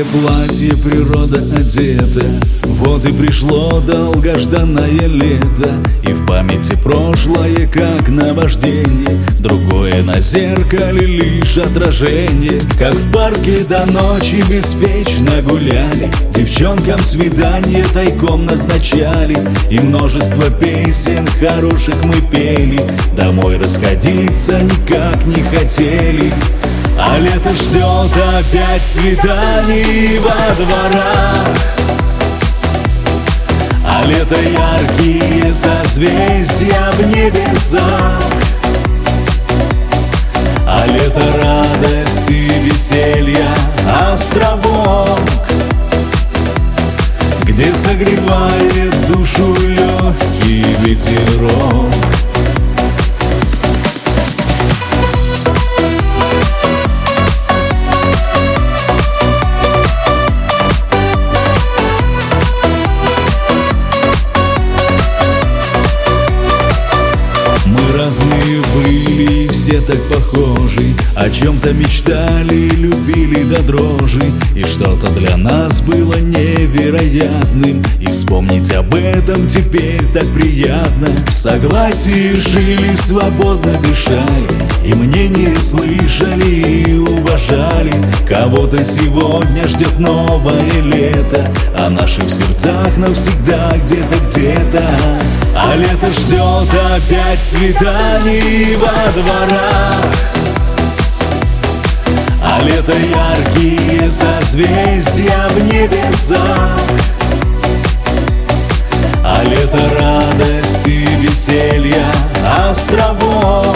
платье природа одета, вот и пришло долгожданное лето. И в памяти прошлое, как наваждение, другое на зеркале лишь отражение. Как в парке до ночи беспечно гуляли, девчонкам свидание тайком назначали, и множество песен хороших мы пели, домой расходиться никак не хотели. А лето ждет опять свиданий во дворах, а лето яркие созвездия в небесах, а лето радости, веселья, островок, где согревает душу легкий ветерок. Разные были, все так похожи, о чем-то мечтали, любили до дрожи, и что-то для нас было невероятным, и вспомнить об этом теперь так приятно. В согласии жили, свободно дышали, и мнения слышали и уважали. Кого-то сегодня ждет новое лето, а наши в сердцах навсегда где-то. А лето ждет опять свиданий во дворах, а лето яркие созвездия в небесах, а лето радости, веселья, островок,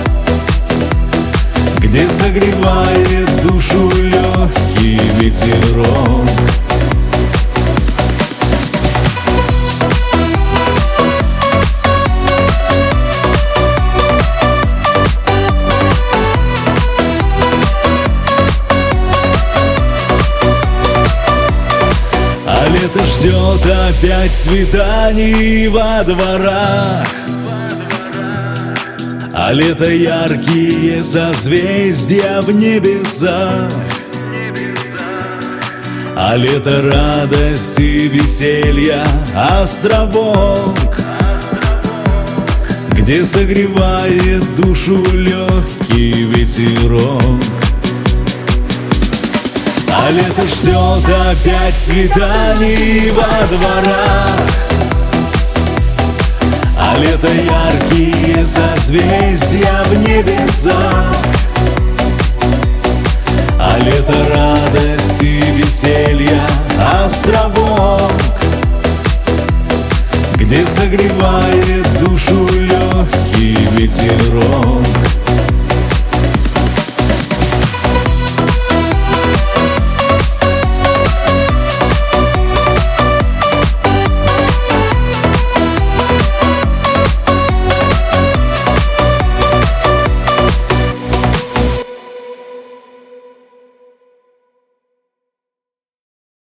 где согревает душу легкий ветерок. А лето ждет опять свиданий во дворах, а лето яркие созвездия в небесах, а лето радости, веселья, островок, где согревает душу легкий ветерок. А лето ждет опять свиданий во дворах, а лето яркие созвездия в небесах, а лето радости, веселья, островок, где согревает душу легкий